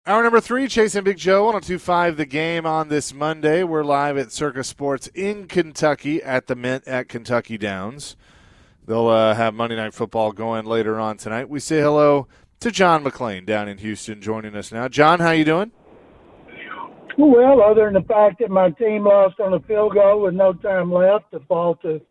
Hour number 3, Chase and Big Joe on 102.5 The Game on this Monday. We're live at Circus Sports in Kentucky at the Mint at Kentucky Downs. They'll have Monday Night Football going later on tonight. We say hello to John McClain down in Houston joining us now. John, how you doing? Well, other than the fact that my team lost on a field goal with no time left to fall to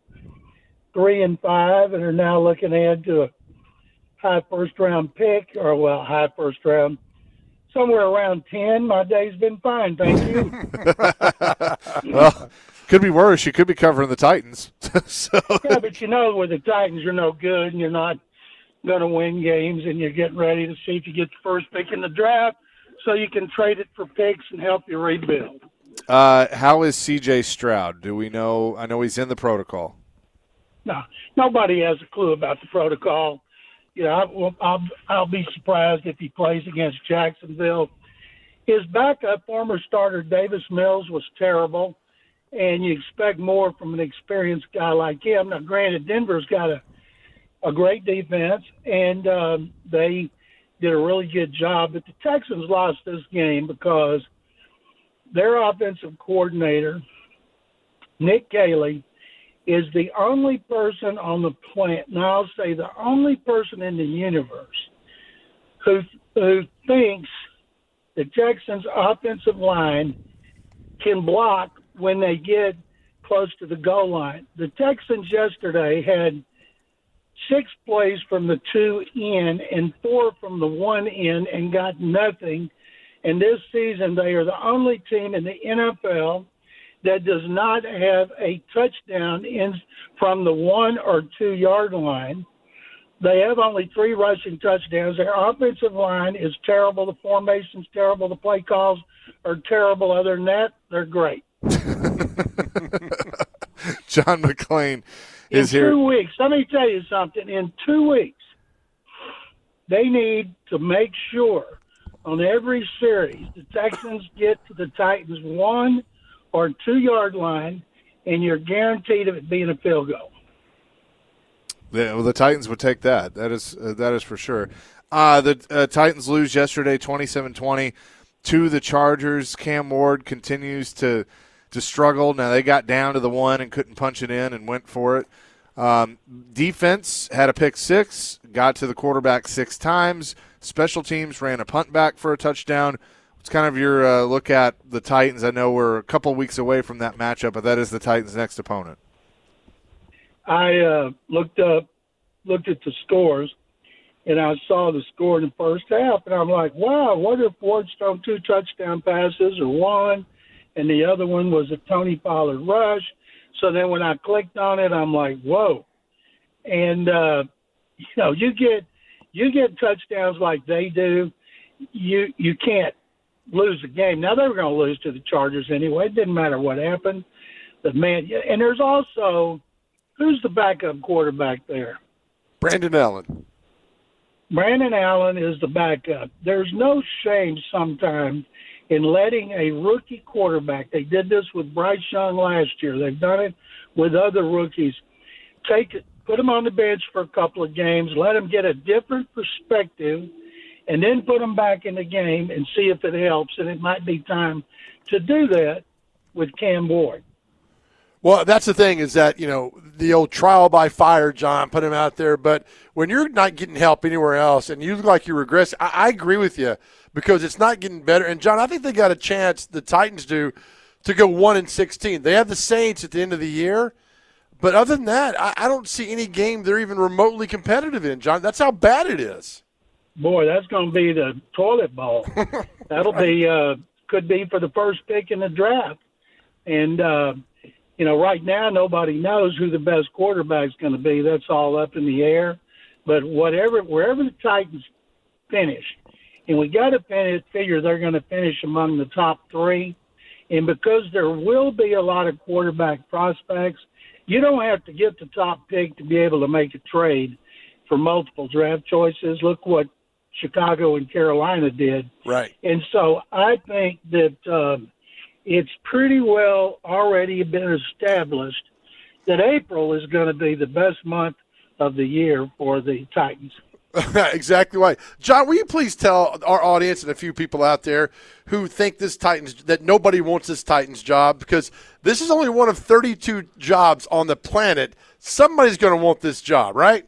3-5 and are now looking ahead to a high first-round pick, high first round, somewhere around 10. My day's been fine, thank you. Well, could be worse. You could be covering the Titans. Yeah, but with the Titans, you're no good, and you're not going to win games, and you're getting ready to see if you get the first pick in the draft so you can trade it for picks and help you rebuild. How is C.J. Stroud? Do we know? I know he's in the protocol. No, nobody has a clue about the protocol. I'll be surprised if he plays against Jacksonville. His backup, former starter Davis Mills, was terrible, and you expect more from an experienced guy like him. Now, granted, Denver's got a great defense, and they did a really good job. But the Texans lost this game because their offensive coordinator, Nick Caley, is the only person on the planet, and I'll say the only person in the universe, who thinks the Texans' offensive line can block when they get close to the goal line. The Texans yesterday had 6 plays from the 2 in and 4 from the 1 in and got nothing. And this season they are the only team in the NFL that does not have a touchdown from the 1 or 2 yard line. They have only 3 rushing touchdowns. Their offensive line is terrible. The formation's terrible. The play calls are terrible. Other than that, they're great. John McClain is here. In 2 weeks, let me tell you something. In 2 weeks, they need to make sure on every series the Texans get to the Titans 1 or 2 yard line, and you're guaranteed of it being a field goal. Yeah, well, the Titans would take that. That is for sure. The Titans lose yesterday 27-20 to the Chargers. Cam Ward continues to struggle. Now, they got down to the 1 and couldn't punch it in and went for it. Defense had a pick 6, got to the quarterback 6 times. Special teams ran a punt back for a touchdown. It's kind of your look at the Titans. I know we're a couple weeks away from that matchup, but that is the Titans' next opponent. I looked at the scores, and I saw the score in the first half, and I'm like, wow, what if Ward's thrown 2 touchdown passes or 1, and the other one was a Tony Pollard rush? So then when I clicked on it, I'm like, whoa. And, you get touchdowns like they do, you can't lose the game. Now, they were going to lose to the Chargers anyway. It didn't matter what happened. But, man, and there's also – who's the backup quarterback there? Brandon Allen. Brandon Allen is the backup. There's no shame sometimes in letting a rookie quarterback – they did this with Bryce Young last year. They've done it with other rookies. Put them on the bench for a couple of games, let them get a different perspective, and then put them back in the game and see if it helps. And it might be time to do that with Cam Ward. Well, that's the thing is that, the old trial by fire, John, put him out there. But when you're not getting help anywhere else and you look like you regress, I agree with you because it's not getting better. And, John, I think they got a chance, the Titans do, to go 1-16. They have the Saints at the end of the year. But other than that, I don't see any game they're even remotely competitive in, John. That's how bad it is. Boy, that's going to be the toilet bowl. That'll be could be for the first pick in the draft. And, right now nobody knows who the best quarterback's going to be. That's all up in the air. But wherever the Titans finish, and we got to figure they're going to finish among the top 3. And because there will be a lot of quarterback prospects, you don't have to get the top pick to be able to make a trade for multiple draft choices. Look what Chicago and Carolina did. Right. And so I think that it's pretty well already been established that April is going to be the best month of the year for the Titans. Exactly right. John, will you please tell our audience and a few people out there who think that nobody wants this Titans job, because this is only one of 32 jobs on the planet. Somebody's going to want this job, right?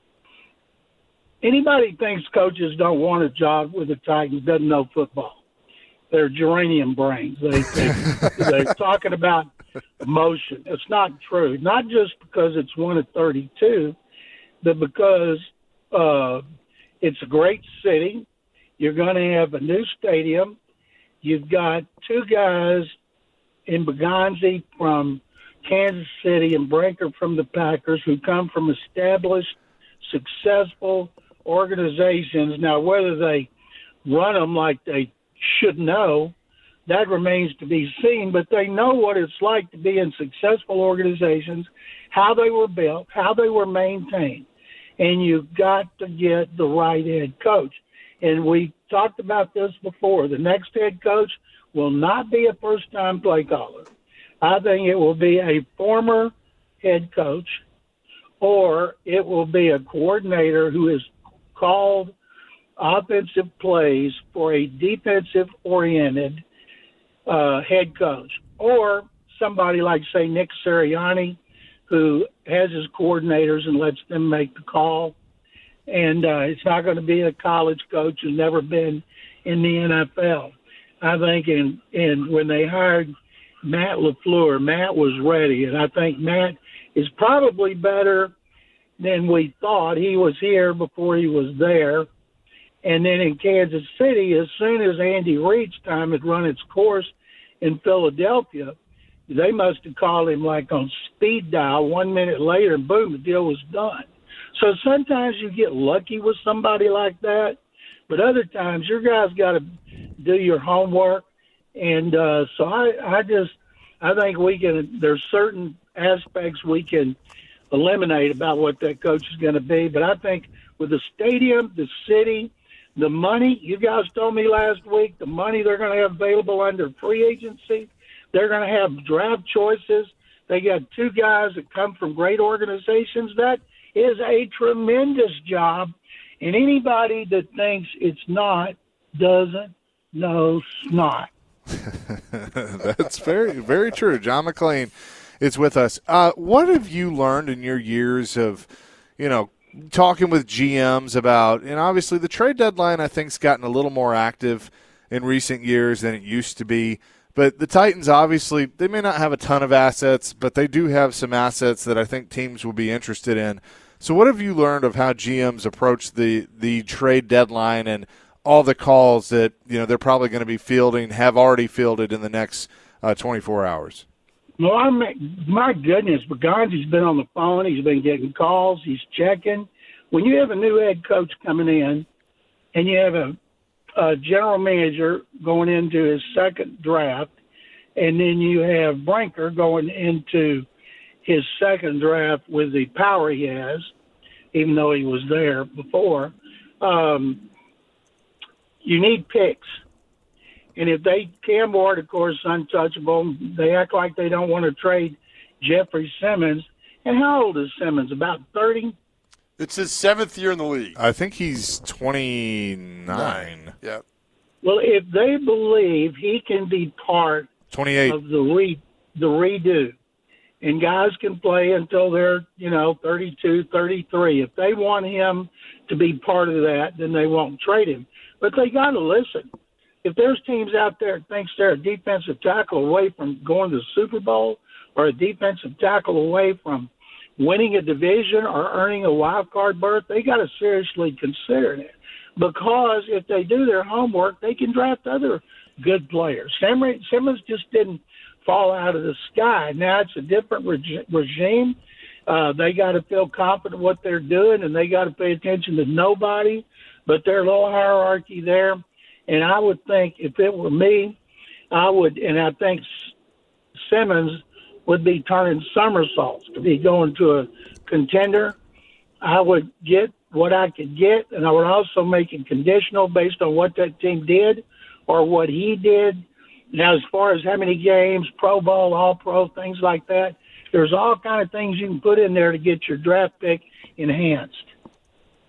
Anybody thinks coaches don't want a job with the Titans doesn't know football. They're geranium brains. They're talking about emotion. It's not true. Not just because it's one of 32, but because it's a great city. You're going to have a new stadium. You've got two guys in Begonzi from Kansas City and Brinker from the Packers who come from established, successful organizations. Now, whether they run them like they should know, that remains to be seen, but they know what it's like to be in successful organizations, how they were built, how they were maintained. And you've got to get the right head coach. And we talked about this before. The next head coach will not be a first-time play caller. I think it will be a former head coach, or it will be a coordinator who has called offensive plays for a defensive-oriented head coach, or somebody like, say, Nick Sirianni, who has his coordinators and lets them make the call. And it's not going to be a college coach who's never been in the NFL. I think and when they hired Matt LaFleur, Matt was ready. And I think Matt is probably better than we thought. He was here before he was there. And then in Kansas City, as soon as Andy Reid's time had run its course in Philadelphia, they must have called him like on speed dial 1 minute later, and boom, the deal was done. So sometimes you get lucky with somebody like that, but other times your guys got to do your homework. And so I think there's certain aspects we can eliminate about what that coach is going to be. But I think with the stadium, the city, the money, you guys told me last week, the money they're going to have available under free agency, they're going to have draft choices. They got two guys that come from great organizations. That is a tremendous job. And anybody that thinks it's not doesn't know snot. That's very, very true. John McClain is with us. What have you learned in your years of, talking with GMs about, and obviously the trade deadline I think has gotten a little more active in recent years than it used to be. But the Titans, obviously, they may not have a ton of assets, but they do have some assets that I think teams will be interested in. So what have you learned of how GMs approach the trade deadline and all the calls that they're probably going to be fielding, have already fielded in the next 24 hours? Well, my goodness, Begonzi's been on the phone. He's been getting calls. He's checking. When you have a new head coach coming in and you have a general manager going into his second draft, and then you have Brinker going into his second draft with the power he has, even though he was there before, you need picks. And if Cam Ward, of course, untouchable, they act like they don't want to trade Jeffrey Simmons. And how old is Simmons? About 30? It's his 7th year in the league. I think he's 29. Yeah. Well, if they believe he can be part 28 of the redo, and guys can play until they're, 32, 33. If they want him to be part of that, then they won't trade him. But they got to listen. If there's teams out there that thinks they're a defensive tackle away from going to the Super Bowl, or a defensive tackle away from winning a division or earning a wild card berth, they got to seriously consider it. Because if they do their homework, they can draft other good players. Simmons just didn't fall out of the sky. Now it's a different regime. They got to feel confident what they're doing, and they got to pay attention to nobody, but there's a little hierarchy there. And I would think if it were me, I think Simmons would be turning somersaults to be going to a contender. I would get what I could get, and I would also make it conditional based on what that team did or what he did. Now, as far as how many games, Pro Bowl, All-Pro, things like that, there's all kind of things you can put in there to get your draft pick enhanced.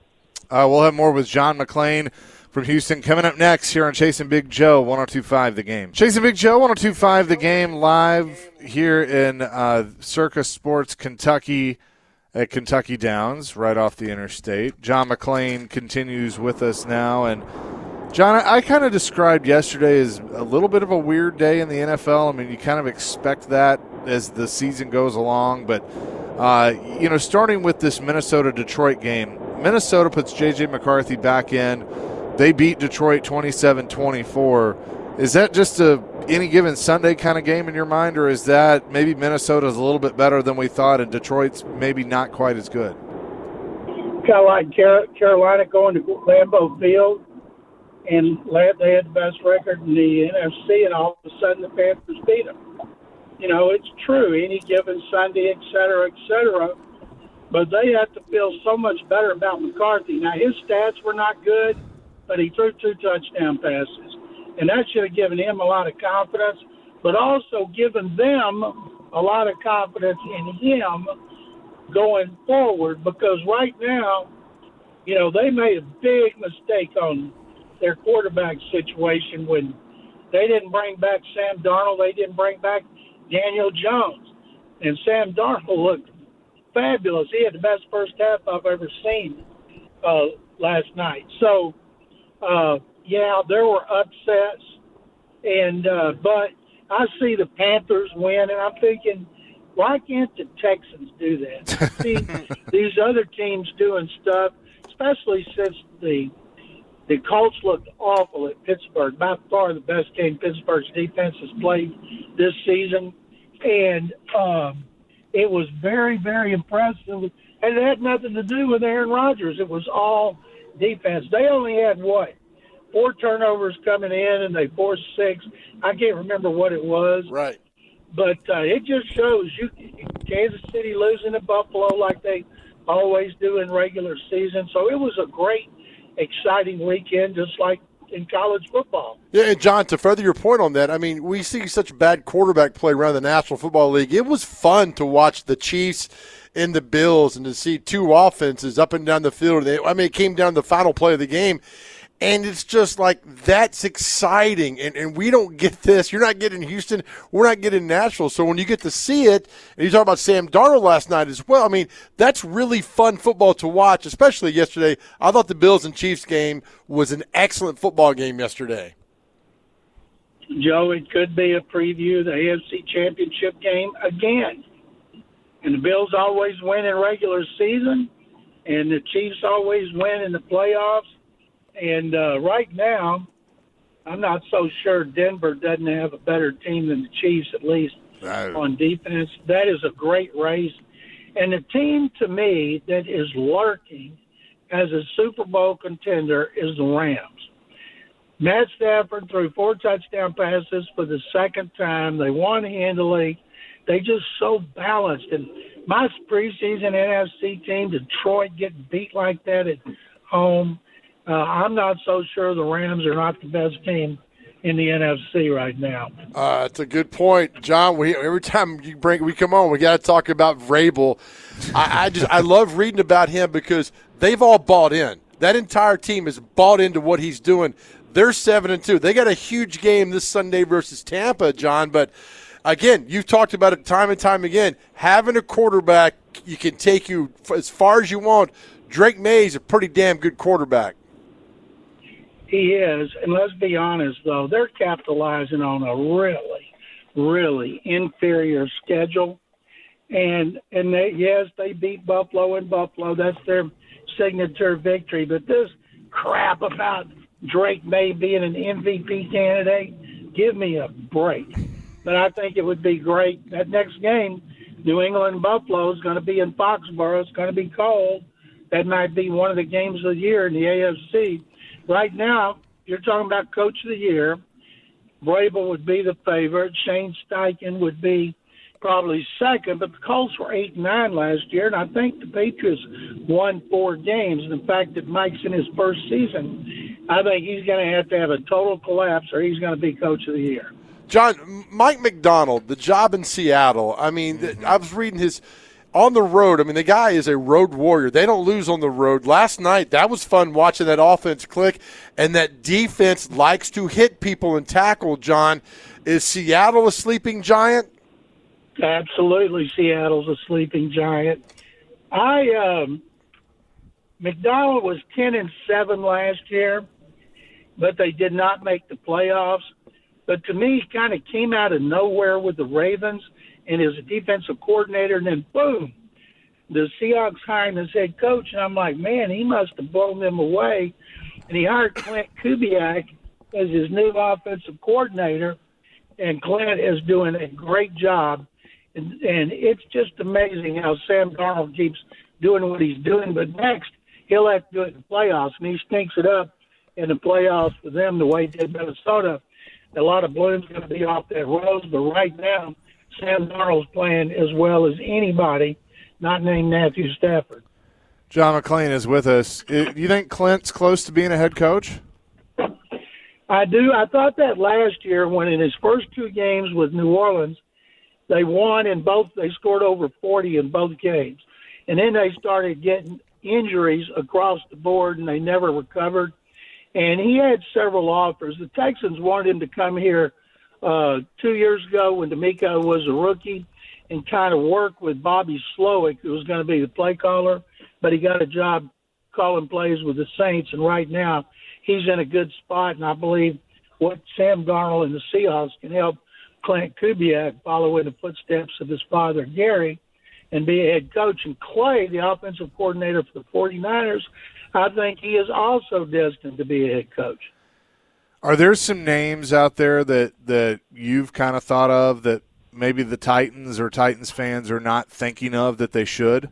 We'll have more with John McClain from Houston coming up next here on Chasing Big Joe, 102.5 The Game. Chasing Big Joe, 102.5 The Game, live here in Circus Sports, Kentucky, at Kentucky Downs, right off the interstate. John McClain continues with us now. And, John, I kind of described yesterday as a little bit of a weird day in the NFL. I mean, you kind of expect that as the season goes along. But, starting with this Minnesota-Detroit game, Minnesota puts J.J. McCarthy back in. They beat Detroit 27-24. Is that just a any given Sunday kind of game in your mind, or is that maybe Minnesota's a little bit better than we thought and Detroit's maybe not quite as good? Kind of like Carolina going to Lambeau Field, and they had the best record in the NFC, and all of a sudden the Panthers beat them. It's true, any given Sunday, et cetera, but they have to feel so much better about McCarthy. Now, his stats were not good, but he threw 2 touchdown passes. And that should have given him a lot of confidence, but also given them a lot of confidence in him going forward, because right now, they made a big mistake on their quarterback situation when they didn't bring back Sam Darnold. They didn't bring back Daniel Jones. And Sam Darnold looked fabulous. He had the best first half I've ever seen last night. So, there were upsets, and but I see the Panthers win, and I'm thinking, why can't the Texans do that? See these other teams doing stuff, especially since the Colts looked awful at Pittsburgh, by far the best game Pittsburgh's defense has played this season, and it was very, very impressive, and it had nothing to do with Aaron Rodgers. It was all defense. They only had 4 turnovers coming in, and they forced 6. I can't remember what it was. Right. But it just shows Kansas City losing to Buffalo like they always do in regular season. So it was a great, exciting weekend, just like in college football. Yeah, and John, to further your point on that, I mean, we see such bad quarterback play around the National Football League. It was fun to watch the Chiefs and the Bills and to see 2 offenses up and down the field. It came down to the final play of the game. And it's just like, that's exciting. And we don't get this. You're not getting Houston. We're not getting Nashville. So when you get to see it, and you talk about Sam Darnold last night as well, I mean, that's really fun football to watch, especially yesterday. I thought the Bills and Chiefs game was an excellent football game yesterday. Joe, it could be a preview of the AFC Championship game again. And the Bills always win in regular season, and the Chiefs always win in the playoffs. And right now, I'm not so sure Denver doesn't have a better team than the Chiefs, at least on defense. That is a great race. And the team, to me, that is lurking as a Super Bowl contender is the Rams. Matt Stafford threw 4 touchdown passes for the second time. They won handily. They just so balanced. And my preseason NFC team, Detroit, getting beat like that at home, I'm not so sure the Rams are not the best team in the NFC right now. That's a good point, John. Every time we come on, we got to talk about Vrabel. I love reading about him because they've all bought in. That entire team has bought into what he's doing. They're 7-2. They got a huge game this Sunday versus Tampa, John. But again, you've talked about it time and time again. Having a quarterback, you can take you as far as you want. Drake May is a pretty damn good quarterback. He is, and let's be honest, though, they're capitalizing on a really, really inferior schedule. And they beat Buffalo in Buffalo. That's their signature victory. But this crap about Drake May being an MVP candidate, give me a break. But I think it would be great. That next game, New England Buffalo, is going to be in Foxborough. It's going to be cold. That might be one of the games of the year in the AFC. Right now, you're talking about Coach of the Year. Vrabel would be the favorite. Shane Steichen would be probably second, but the Colts were 8-9 last year, and I think the Patriots won 4 games. And the fact that Mike's in his first season, I think he's going to have a total collapse or he's going to be Coach of the Year. John, Mike McDonald, the job in Seattle, I mean, I was reading his – on the road, I mean, the guy is a road warrior. They don't lose on the road. Last night, that was fun watching that offense click, and that defense likes to hit people and tackle, John. Is Seattle a sleeping giant? Absolutely, Seattle's a sleeping giant. McDonald was 10-7 last year, but they did not make the playoffs. But to me, he kind of came out of nowhere with the Ravens and is a defensive coordinator, and then boom, the Seahawks hired him as head coach, and I'm like, man, he must have blown them away. And he hired Clint Kubiak as his new offensive coordinator, and Clint is doing a great job. And it's just amazing how Sam Darnold keeps doing what he's doing. But next, he'll have to do it in the playoffs, and he stinks it up in the playoffs for them the way he did Minnesota. A lot of bloom's going to be off that rose, but right now, Sam Darnold's playing as well as anybody not named Matthew Stafford. John McClain is with us. You think Clint's close to being a head coach? I do. I thought that last year when in his first two games with New Orleans, they won in both. They scored over 40 in both games. And then they started getting injuries across the board, and they never recovered. And he had several offers. The Texans wanted him to come here 2 years ago when D'Amico was a rookie and kind of work with Bobby Slowick, who was going to be the play caller, but he got a job calling plays with the Saints, and right now he's in a good spot, and I believe what Sam Darnold and the Seahawks can help Clint Kubiak follow in the footsteps of his father, Gary, and be a head coach. And Clay, the offensive coordinator for the 49ers, I think he is also destined to be a head coach. Are there some names out there that you've kind of thought of that maybe the Titans or Titans fans are not thinking of that they should?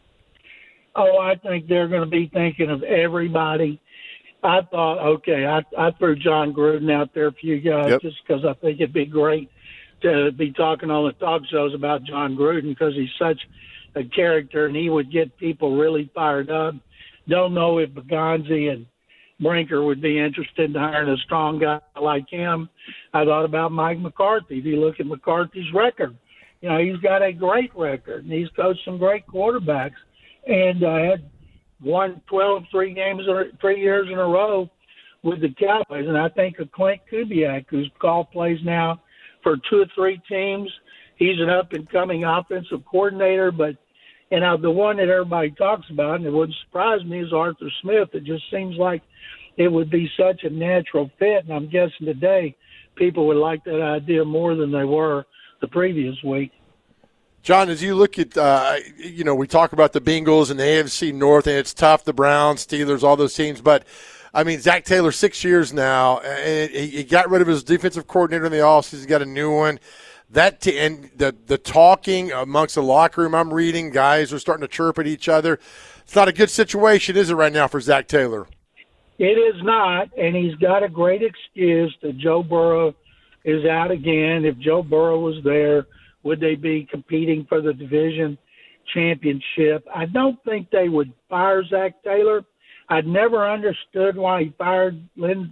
Oh, I think they're going to be thinking of everybody. I thought, okay, I threw John Gruden out there for you guys just because I think it'd be great to be talking on the talk shows about John Gruden because he's such a character and he would get people really fired up. Don't know if Baganzi and Brinker would be interested in hiring a strong guy like him. I thought about Mike McCarthy. If you look at McCarthy's record, you know, he's got a great record, and he's coached some great quarterbacks. And had won 3 years in a row with the Cowboys. And I think of Clint Kubiak, who's called plays now for 2 or 3 teams. He's an up-and-coming offensive coordinator, but the one that everybody talks about, and it wouldn't surprise me, is Arthur Smith. It just seems like it would be such a natural fit, and I'm guessing today people would like that idea more than they were the previous week. John, as you look at, we talk about the Bengals and the AFC North, and it's tough, the Browns, Steelers, all those teams, but, I mean, Zach Taylor, 6 years now, and he got rid of his defensive coordinator in the offseason. He's got a new one. And the talking amongst the locker room, I'm reading, guys are starting to chirp at each other. It's not a good situation, is it, right now for Zach Taylor? It is not, and he's got a great excuse that Joe Burrow is out again. If Joe Burrow was there, would they be competing for the division championship? I don't think they would fire Zach Taylor. I'd never understood why he fired Lynn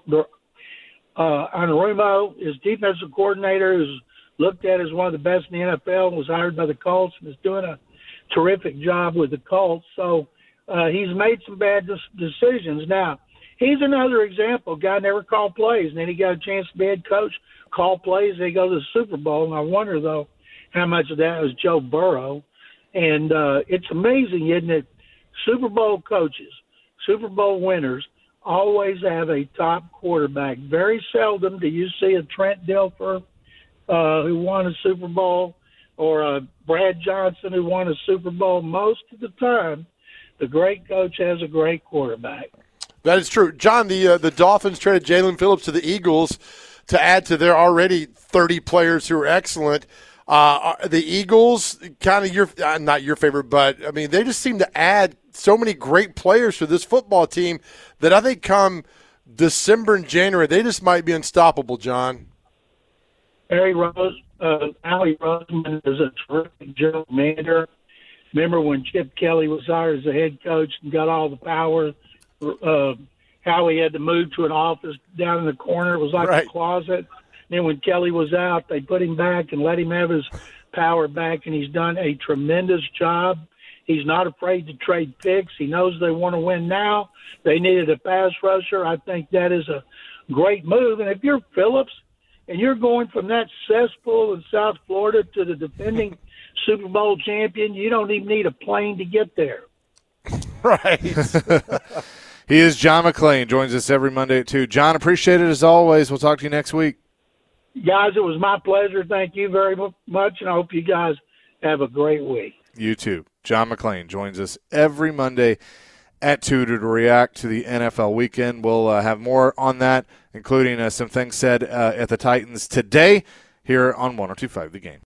Anarumo, his defensive coordinator, who's looked at as one of the best in the NFL, was hired by the Colts and is doing a terrific job with the Colts. So he's made some bad decisions. Now, he's another example. Guy never called plays, and then he got a chance to be head coach, call plays, they go to the Super Bowl. And I wonder, though, how much of that was Joe Burrow. And it's amazing, isn't it? Super Bowl coaches, Super Bowl winners, always have a top quarterback. Very seldom do you see a Trent Dilfer who won a Super Bowl or a Brad Johnson who won a Super Bowl. Most of the time, the great coach has a great quarterback. That is true. John, the Dolphins traded Jalen Phillips to the Eagles to add to their already 30 players who are excellent. The Eagles, kind of not your favorite, but, I mean, they just seem to add so many great players to this football team that I think come December and January, they just might be unstoppable, John. Howie Roseman is a terrific general manager. Remember when Chip Kelly was hired as a head coach and got all the power? Howie had to move to an office down in the corner. It was like a closet. Then when Kelly was out, they put him back and let him have his power back, and he's done a tremendous job. He's not afraid to trade picks. He knows they want to win now. They needed a pass rusher. I think that is a great move. And if you're Phillips and you're going from that cesspool in South Florida to the defending Super Bowl champion, you don't even need a plane to get there. Right. He is John McClain. Joins us every Monday at 2. John, appreciate it as always. We'll talk to you next week. Guys, it was my pleasure. Thank you very much, and I hope you guys have a great week. You too. John McClain joins us every Monday at 2 to react to the NFL weekend. We'll have more on that, including some things said at the Titans today here on 102.5 The Game.